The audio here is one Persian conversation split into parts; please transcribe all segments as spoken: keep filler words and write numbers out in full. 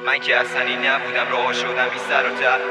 من که اصلا این نبودم، راه شدم بی سر و ته.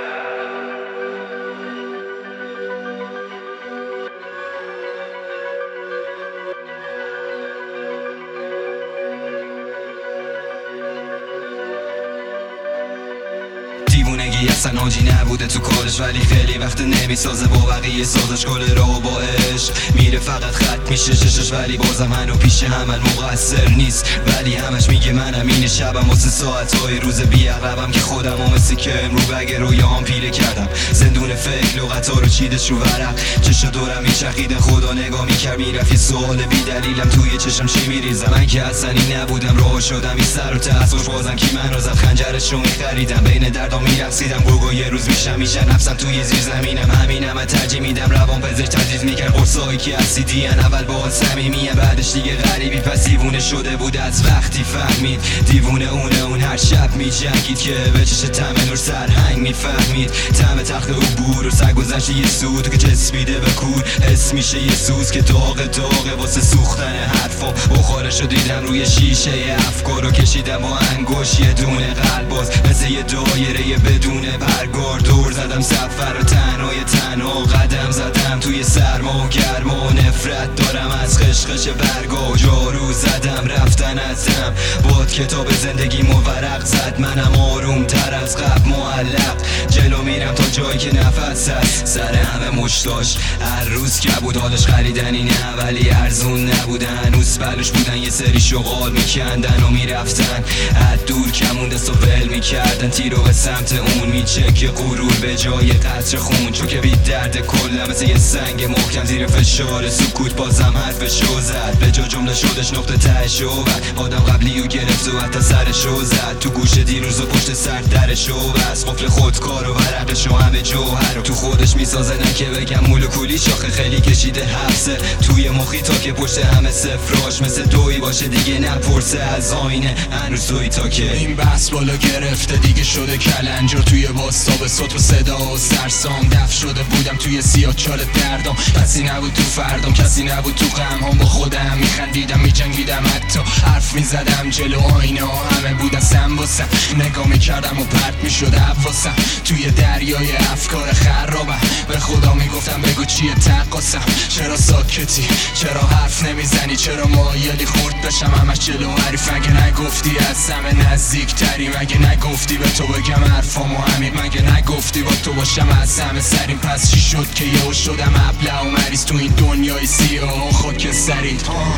دیوونگی اصلا حاجی نبوده تو کارش، ولی خیلی وقت نمیسازه با بقیه سازش. کل راهو با عشق میره فقط خط میشه چشش، ولی بازم منو پیش عمل مقصر نیست. ولی همش میگه منم این شبم واسه ساعتهای روز بیعقبم که خودم و مثل که امرو بگه رویاهام پیره کردم. زندون فکر لغتا رو چیدش رو ورق، چشم دورم میچخیدن خدا نگاه میکرد میرفت یه سوال بی دلیلم توی چشم چی میریزم. من که اصلا این نبودم، راه شدم این سر و ته. خوش بازم کی من رو زد، خنجرش رو میخریدم بین دردام میرقصیدم. گوگو یه روز میشم میشه نفسم توی زیر زمینم، همینم من ترجیح میدم. روان پزشک تجویز میکرد قرصایی که اسیدی ان، اول با صمیمیه بعدش دیگه غریبی. پس دیوونه شده بود از وقتی فهمید دیوونه اونه، اون هر شب میجنگید که به چش تم نور سرهنگ میفهمید. تم تخت عبور و سرگذشت یه سود که چسبیده به کور، حس میشه یه سوز که داغ داغه واسه سوختن حرفا. بخارش رو دیدم روی شیشه افکار رو کشیدم با انگوش یه دونه قلب باز، مثل یه دایره بدون برگار. دور زدم سفر و تنهای تنها قدم زدم توی سرما و گرما. نفرت دارم از خشخش برگا، جارو زدم رفتن ازم. باد کتاب زندگی مورق زد، منم آروم تر از قبل معلق. جلو میرم تا جایی که نفس هست، سر همه مشتاش هر روز که بود. حالش خریدنی نه ولی ارزون نبودن، هنوز بلوش بودن یه سری شغال میکندن و میرفتن. از دور کمونده و ول میکردن تیرو به سمت اون. میچک غرور به جای قطر خون، چون که بی درد کلم مثل یه سنگ محکم زیر فشار سکوت. بازم حرفشو زد به جا جمله شدش نقطه تهشو بعد. آدم قبلیو گرفت و حتی سرشو زد تو گوش دیروز و پشت سر درشو بس. قفل خودکار و ورقشو همه جوهر تو خودش میسازه، نه که بگم مولکولی شاخه خیلی کشیده حبسه توی مخی تا که پشت همه سفراش مثل دوی باشه دیگه نپرسه از آینه هنوز توی تا که این بحث بالا گرفته دیگه شده کلنجار. توی باستا به صوت و صدا و سرسام دف شده بودم توی سیاه چال دردام. کسی نبود تو فردام، کسی نبود تو غمهام. با خودم میخندیدم میجنگیدم، حتی حرف میزدم جلو آینه ها همه بودن سم واسم. نگاه میکردم و پرت میشد حواسم توی دریای افکار خرابم. به خدا میگفتم بگو چیه تقاسم، چرا ساکتی، چرا حرف نمیزنی، چرا مایلی خورد بشم همش جلو حریف. مگه نگفتی از همه نزدیک تری، مگه نگفتی به تو بگم حرفامو همین، مگه نگفتی با تو باشم از همه سرین. پس چی شد که یهو شدم ابله و مریض تو این دنیای سیاه و خاک سرید.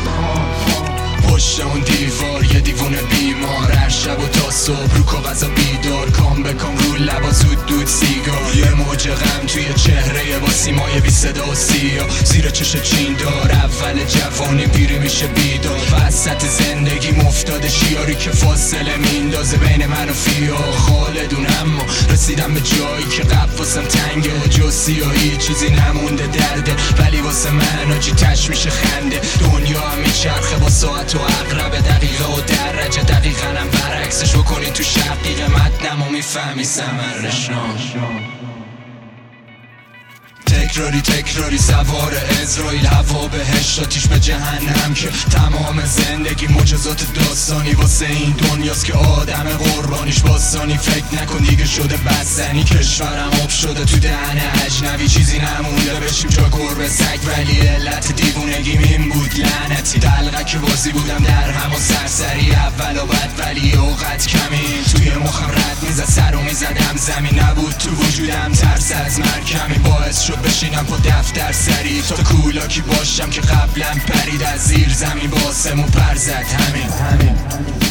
پشت اون دیوار یه دیوونه بیمار، هر شب و تا صبح رو کاغذا بیدار. کام به کام رو لبا زود دود سیگار، یه موج غم توی چهره با سیمای بی صدا و سیاه. زیر چش چین دار اول جوانی پیری میشه بیدار. وسط زندگی مفتاده شیاری که فاصله میندازه بین من و فیا. خالدون اما رسیدم به جایی که قبل واسم تنگه و جز سیاهی چیزی نمونده درده. ولی واسه من آجی تش میشه خنده. دنیا هم میچرخه با ساعت و اقرب دقیقه و درجه، دقیقا هم برعکسش بکنی تو شقیق متنم و میفهمی ثمرش. تکراری تکراری سوار اسرائیل، هوا بهشت آتیش به جهنم که تمام زندگی معجزات داستانی. واسه این دنیاست که آدم قربانیش باستانی. فکر نکن دیگه شده بستنی، کشورم آب شده تو دهن اجنبی. چیزی نمونده بشیم جا گربه سگ، ولی علت دیوونگیم این بود لعنتی. دلقک بازی بودم در هم و سرسری اول و بعد، ولی اوقات کمی توی مخم رد میزد سر و میزدم زمین. نبود تو وجودم ترس از مرکمی، باعث شد بشینم پا دفتر سری تا کولاکی باشم که قبلا پرید از زیر زمین. باسمو پر زد همین همین